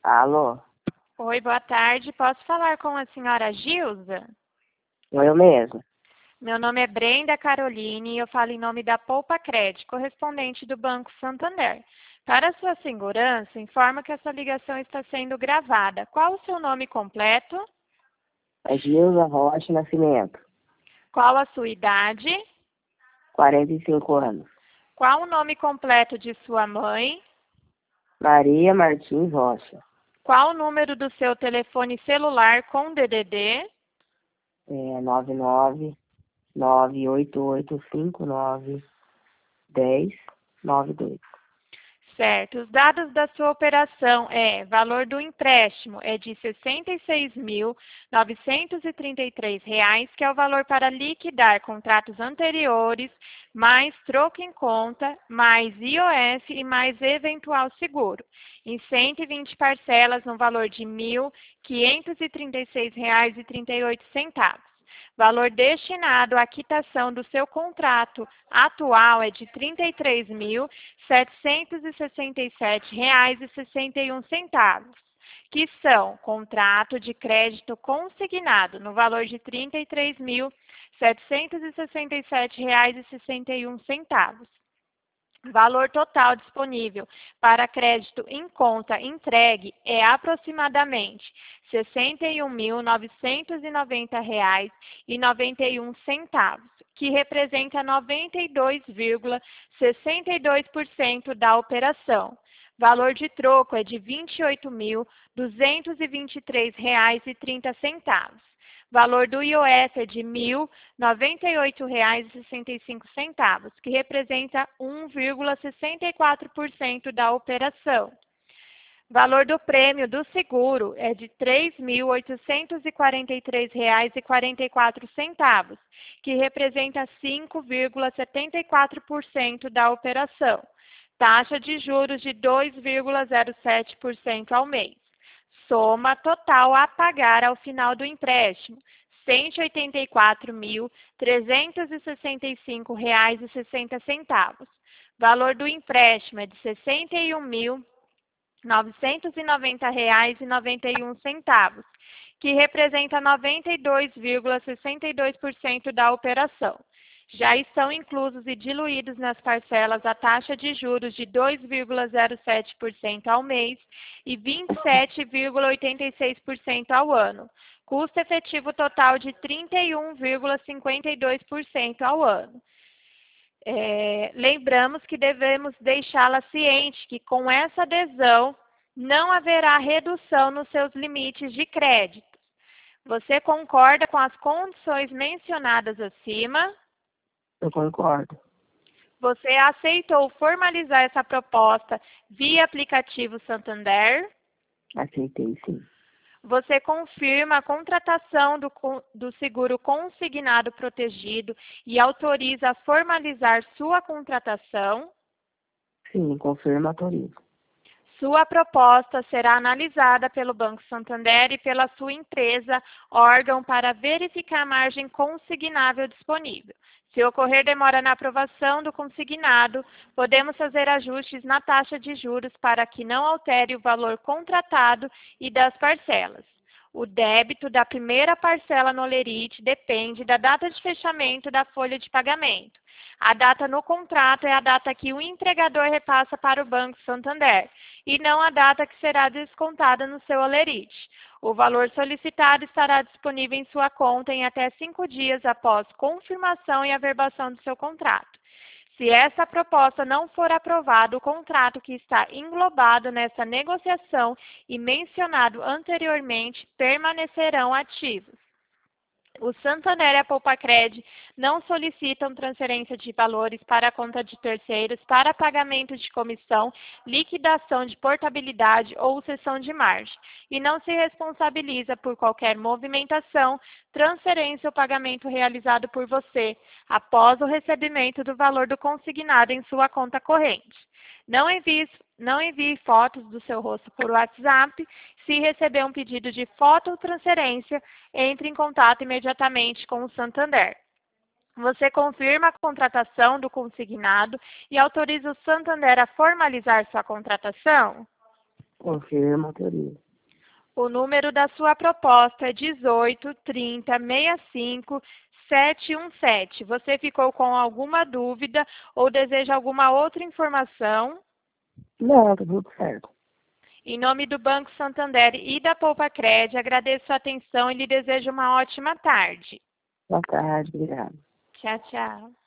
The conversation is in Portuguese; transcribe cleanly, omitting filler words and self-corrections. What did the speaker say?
Alô? Oi, boa tarde. Posso falar com a senhora Gilza? Eu mesmo. Meu nome é Brenda Caroline e eu falo em nome da Poupa Cred, correspondente do Banco Santander. Para sua segurança, informa que essa ligação está sendo gravada. Qual o seu nome completo? É Gilza Rocha Nascimento, Qual a sua idade? 45 anos. Qual o nome completo de sua mãe? Maria Martins Rocha. Qual o número do seu telefone celular com DDD? 99988591092. Certo. Os dados da sua operação valor do empréstimo é de R$ 66.933, que é o valor para liquidar contratos anteriores, mais troco em conta, mais IOF e mais eventual seguro, em 120 parcelas no valor de R$ 1.536,38. Valor destinado à quitação do seu contrato atual é de R$ 33.767,61, que são contrato de crédito consignado no valor de R$ 33.767,61. Valor total disponível para crédito em conta entregue é aproximadamente R$ 61.990,91, que representa 92,62% da operação. Valor de troco é de R$ 28.223,30. Valor do IOF é de R$ 1.098,65, que representa 1,64% da operação. Valor do prêmio do seguro é de R$ 3.843,44, que representa 5,74% da operação. Taxa de juros de 2,07% ao mês. Soma total a pagar ao final do empréstimo, R$ 184.365,60. Valor do empréstimo é de R$ 61.990,91, que representa 92,62% da operação. Já estão inclusos e diluídos nas parcelas a taxa de juros de 2,07% ao mês e 27,86% ao ano. Custo efetivo total de 31,52% ao ano. Lembramos que devemos deixá-la ciente que com essa adesão não haverá redução nos seus limites de crédito. Você concorda com as condições mencionadas acima? Eu concordo. Você aceitou formalizar essa proposta via aplicativo Santander? Aceitei, sim. Você confirma a contratação do seguro consignado protegido e autoriza a formalizar sua contratação? Sim, confirmo, autorizo. Sua proposta será analisada pelo Banco Santander e pela sua empresa, órgão, para verificar a margem consignável disponível. Se ocorrer demora na aprovação do consignado, podemos fazer ajustes na taxa de juros para que não altere o valor contratado e das parcelas. O débito da primeira parcela no Olerite depende da data de fechamento da folha de pagamento. A data no contrato é a data que o entregador repassa para o Banco Santander e não a data que será descontada no seu Olerite. O valor solicitado estará disponível em sua conta em até 5 dias após confirmação e averbação do seu contrato. Se essa proposta não for aprovada, o contrato que está englobado nessa negociação e mencionado anteriormente permanecerão ativos. O Santander e a Poupacred não solicitam transferência de valores para a conta de terceiros para pagamento de comissão, liquidação de portabilidade ou cessão de margem, e não se responsabiliza por qualquer movimentação, transferência ou pagamento realizado por você após o recebimento do valor do consignado em sua conta corrente. Não envie fotos do seu rosto por WhatsApp. Se receber um pedido de foto ou transferência, entre em contato imediatamente com o Santander. Você confirma a contratação do consignado e autoriza o Santander a formalizar sua contratação? Confirmo, autorizo. O número da sua proposta é 18-30-65-717. Você ficou com alguma dúvida ou deseja alguma outra informação? Não, tá tudo certo. Em nome do Banco Santander e da Poupa-Cred, agradeço a atenção e lhe desejo uma ótima tarde. Boa tarde, obrigado. Tchau, tchau.